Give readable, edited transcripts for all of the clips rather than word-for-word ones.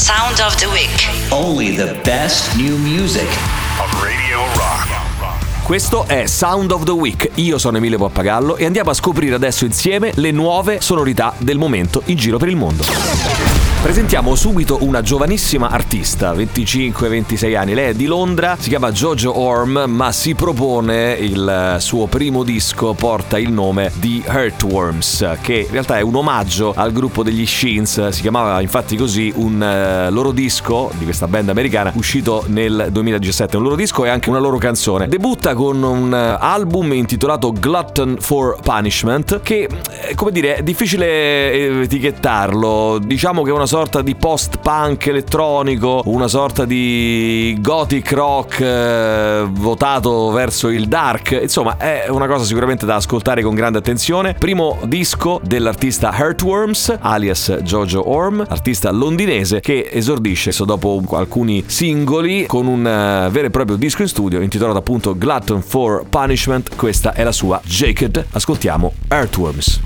Sound of the Week. Only the best new music on Radio Rock. Questo è Sound of the Week, io sono Emilio Pappagallo e andiamo a scoprire adesso insieme le nuove sonorità del momento in giro per il mondo. Presentiamo subito una giovanissima artista, 25-26 anni, lei è di Londra, si chiama Jojo Orm, ma si propone, il suo primo disco porta il nome di Earthworms, che in realtà è un omaggio al gruppo degli Sheens, si chiamava infatti così un loro disco di questa band americana uscito nel 2017, un loro disco e anche una loro canzone. Debutta con un album intitolato Glutton for Punishment, che come dire è difficile etichettarlo, diciamo che è una sorta di post-punk elettronico, una sorta di gothic rock votato verso il dark, insomma è una cosa sicuramente da ascoltare con grande attenzione. Primo disco dell'artista Earthworms alias Jojo Orm, artista londinese che esordisce dopo alcuni singoli con un vero e proprio disco in studio intitolato appunto Glutton for Punishment. Questa è la sua Jacket, ascoltiamo Earthworms.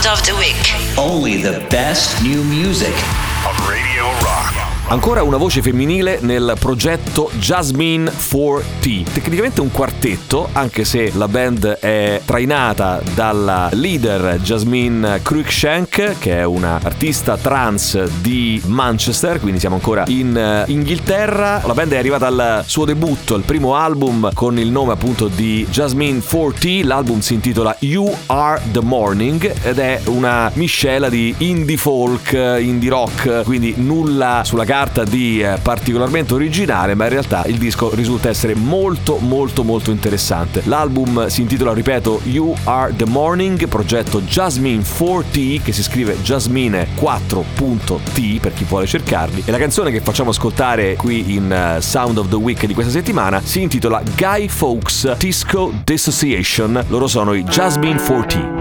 of the Week. Only the best new music. On Radio Rock. Ancora una voce femminile nel progetto Jasmine 4T. Tecnicamente un quartetto, anche se la band è trainata dalla leader Jasmine Cruikshank, che è una artista trance di Manchester, quindi siamo ancora in Inghilterra. La band è arrivata al suo debutto, il primo album con il nome appunto di Jasmine 4T. L'album si intitola You Are The Morning ed è una miscela di indie folk, indie rock, quindi nulla sulla carta di particolarmente originale, ma in realtà il disco risulta essere molto interessante. L'album si intitola, ripeto, You Are The Morning, progetto Jasmine 4T, che si scrive Jasmine 4.t per chi vuole cercarli, e la canzone che facciamo ascoltare qui in Sound of the Week di questa settimana si intitola Guy Fawkes Disco Dissociation. Loro sono i Jasmine 4T.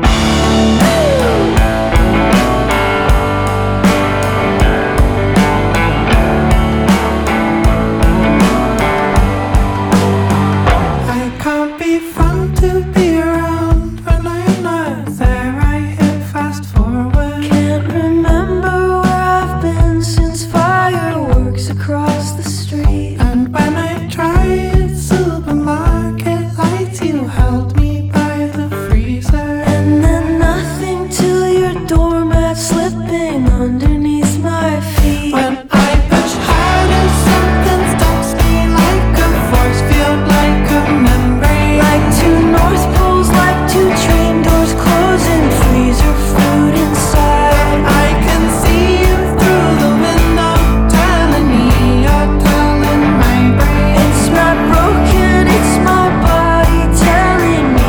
It's my broken, it's my body telling me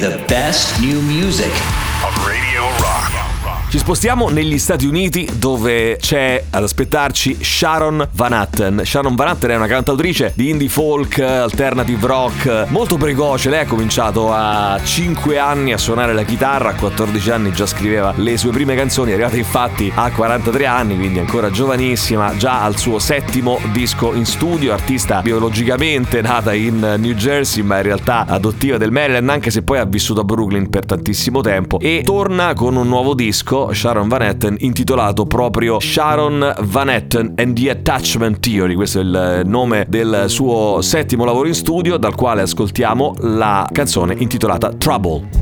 the best new music. On Radio Rock. Ci spostiamo negli Stati Uniti, dove c'è ad aspettarci Sharon Van Etten. Sharon Van Etten è una cantautrice di indie folk, alternative rock, molto precoce. Lei ha cominciato a 5 anni a suonare la chitarra, a 14 anni già scriveva le sue prime canzoni, è arrivata infatti a 43 anni, quindi ancora giovanissima, già al suo 7° disco in studio. Artista biologicamente nata in New Jersey, ma in realtà adottiva del Maryland, anche se poi ha vissuto a Brooklyn per tantissimo tempo, e torna con un nuovo disco, Sharon Van Etten, intitolato proprio Sharon Van Etten and the Attachment Theory. Questo è il nome del suo 7° lavoro in studio, dal quale ascoltiamo la canzone intitolata Trouble.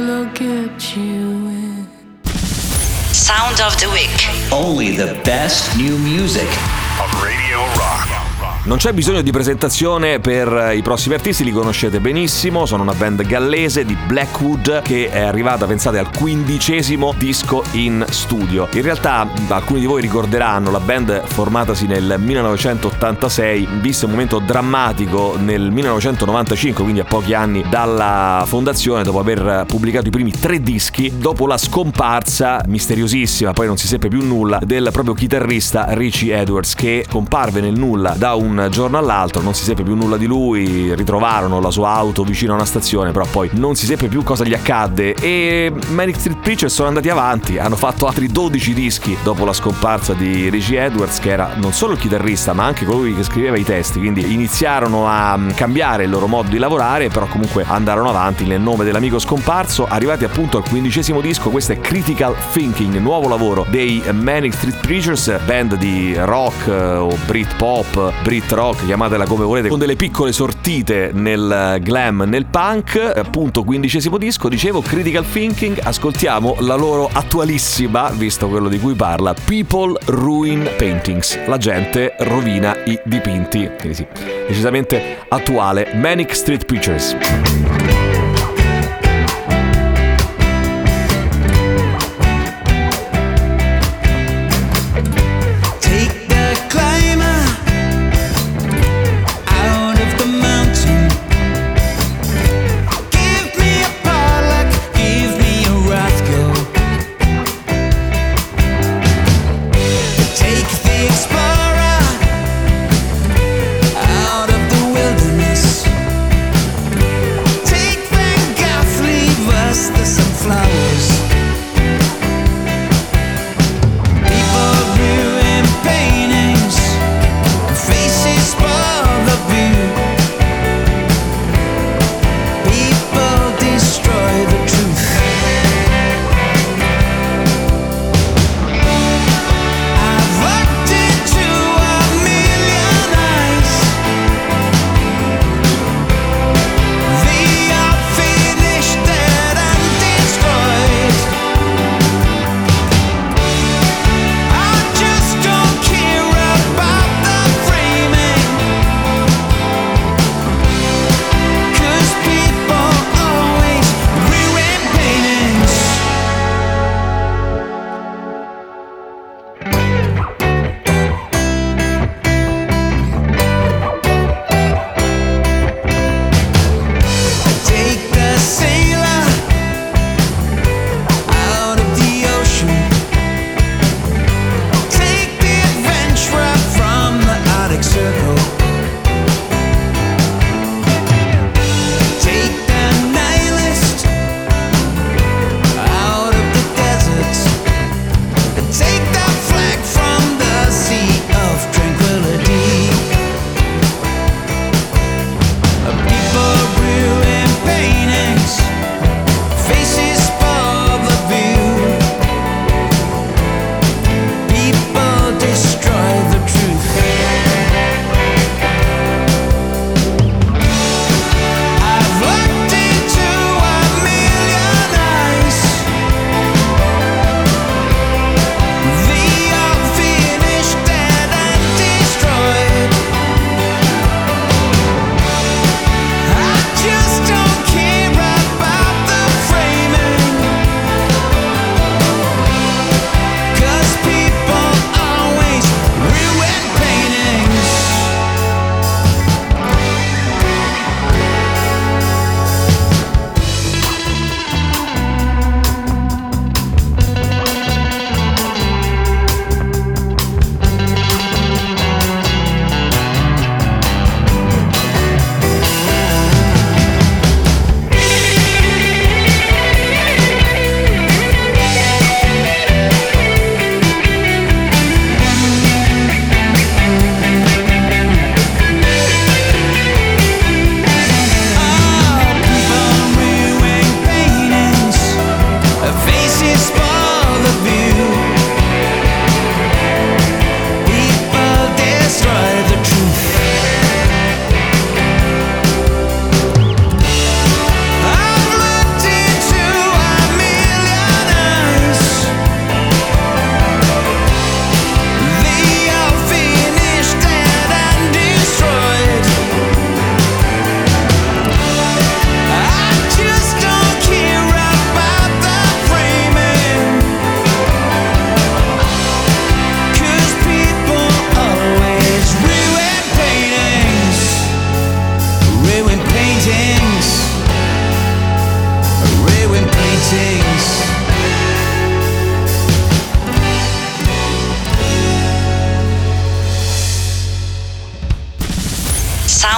look at you. Sound of the Week. Only the best new music of Radio Rock. Non c'è bisogno di presentazione per i prossimi artisti, li conoscete benissimo, sono una band gallese di Blackwood che è arrivata, pensate, al 15° disco in studio. In realtà alcuni di voi ricorderanno la band formatasi nel 1986, visse un momento drammatico nel 1995, quindi a pochi anni dalla fondazione, dopo aver pubblicato i primi 3 dischi, dopo la scomparsa misteriosissima, poi non si seppe più nulla, del proprio chitarrista Richie Edwards, che comparve nel nulla da un giorno all'altro, non si seppe più nulla di lui, ritrovarono la sua auto vicino a una stazione, però poi non si seppe più cosa gli accadde, e Manic Street Preachers sono andati avanti, hanno fatto altri 12 dischi dopo la scomparsa di Richie Edwards, che era non solo il chitarrista ma anche colui che scriveva i testi, quindi iniziarono a cambiare il loro modo di lavorare, però comunque andarono avanti nel nome dell'amico scomparso, arrivati appunto al 15° disco. Questo è Critical Thinking, nuovo lavoro dei Manic Street Preachers, band di rock o Britpop, Brit rock, chiamatela come volete, con delle piccole sortite nel glam, nel punk. Appunto 15° disco, dicevo, Critical Thinking. Ascoltiamo la loro attualissima, visto quello di cui parla, People Ruin Paintings, la gente rovina i dipinti, quindi sì, decisamente attuale. Manic Street Preachers. Take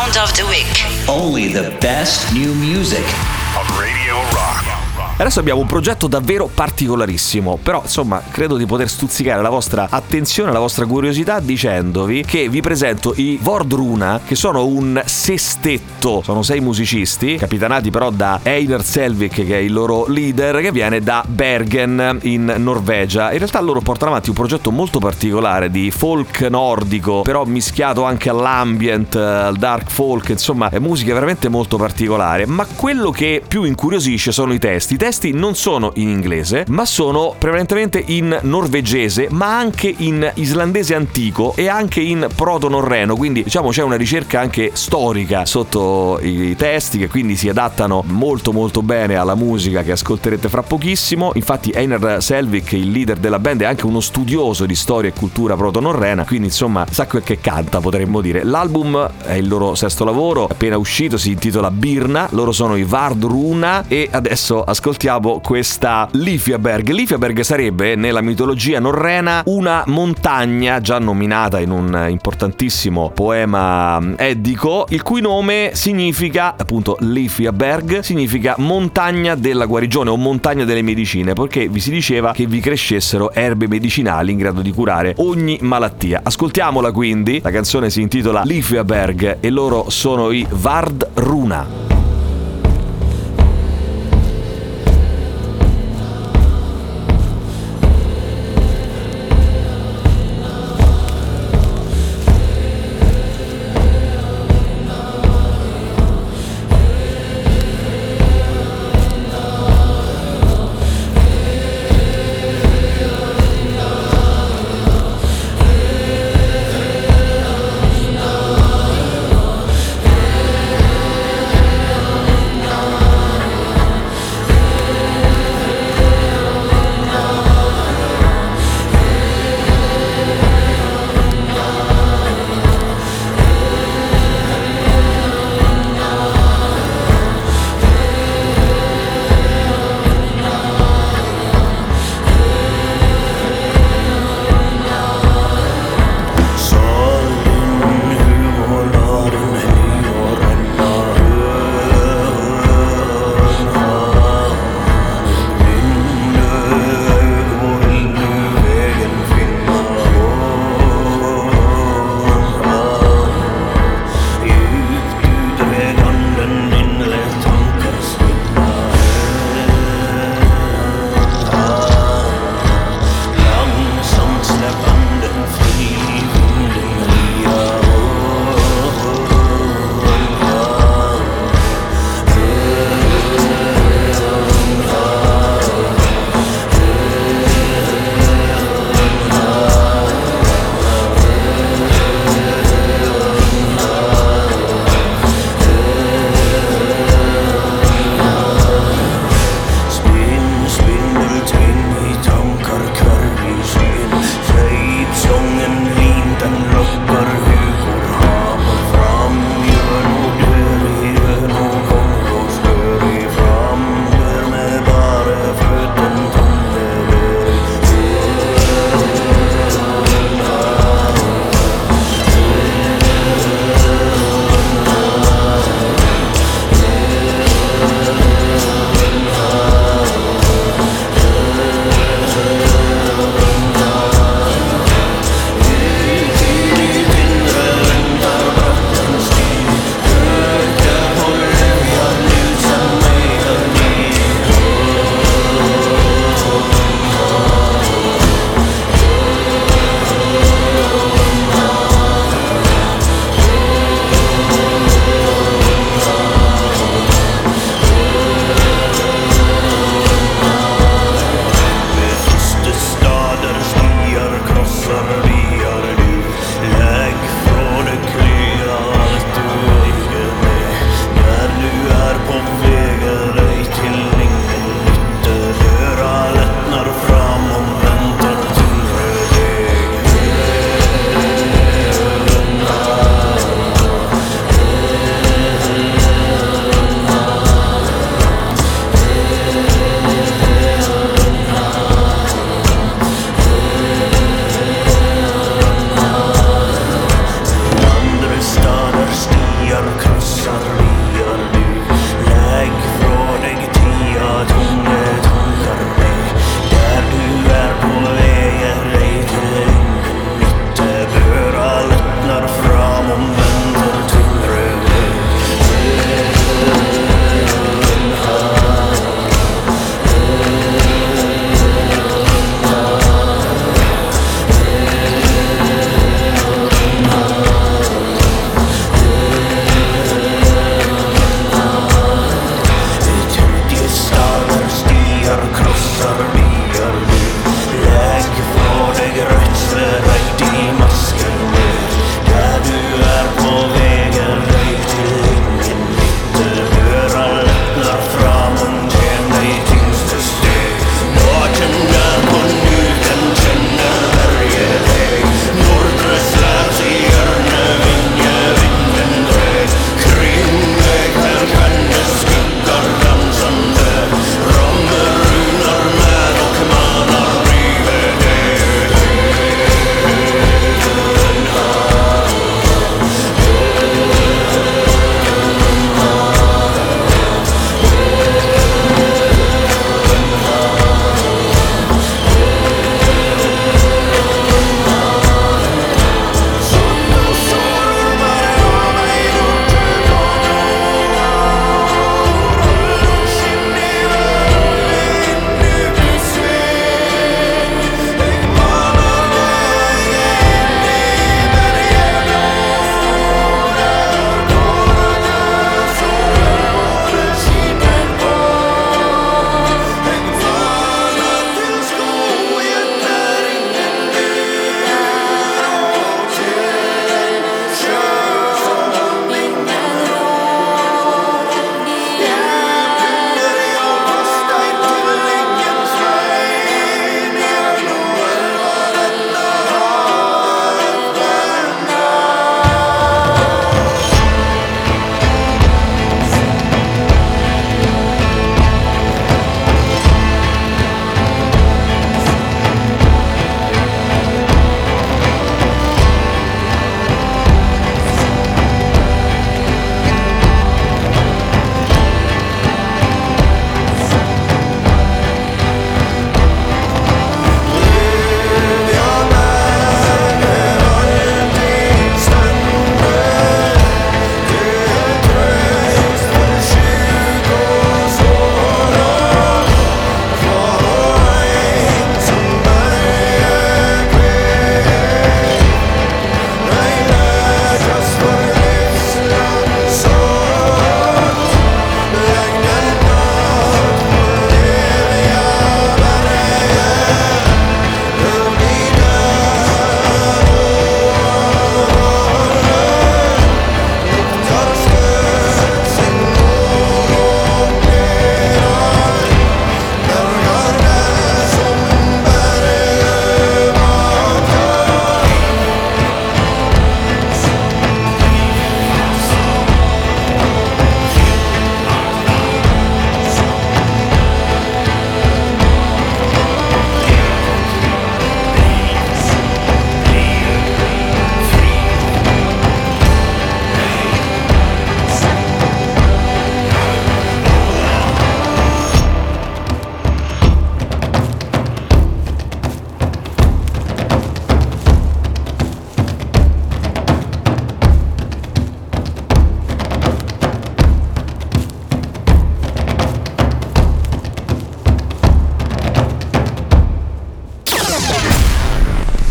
Sound of the Week. Only the best new music. On Radio Rock. Adesso abbiamo un progetto davvero particolarissimo, però insomma credo di poter stuzzicare la vostra attenzione, la vostra curiosità dicendovi che vi presento i Vardruna, che sono un sestetto, sono 6 musicisti, capitanati però da Einar Selvik, che è il loro leader, che viene da Bergen in Norvegia. In realtà loro portano avanti un progetto molto particolare di folk nordico, però mischiato anche all'ambient, al dark folk, insomma è musica veramente molto particolare. Ma quello che più incuriosisce sono i testi. I testi non sono in inglese, ma sono prevalentemente in norvegese, ma anche in islandese antico e anche in proto-norreno, quindi diciamo c'è una ricerca anche storica sotto i testi, che quindi si adattano molto molto bene alla musica che ascolterete fra pochissimo. Infatti Einar Selvik, il leader della band, è anche uno studioso di storia e cultura proto-norrena, quindi insomma sa quel che canta, potremmo dire. L'album è il loro sesto lavoro, appena uscito, si intitola Birna, loro sono i Vardruna e adesso ascoltiamo questa Lifiaberg. Lifiaberg sarebbe nella mitologia norrena una montagna già nominata in un importantissimo poema eddico, il cui nome significa appunto Lifiaberg, significa montagna della guarigione o montagna delle medicine, perché vi si diceva che vi crescessero erbe medicinali in grado di curare ogni malattia. Ascoltiamola quindi, la canzone si intitola Lifiaberg e loro sono i Vardruna.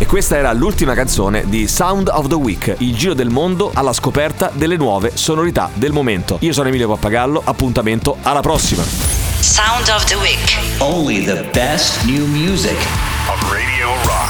questa era l'ultima canzone di Sound of the Week, il giro del mondo alla scoperta delle nuove sonorità del momento. Io sono Emilio Pappagallo, appuntamento alla prossima. Sound of the Week. Only the best new music. On Radio Rock.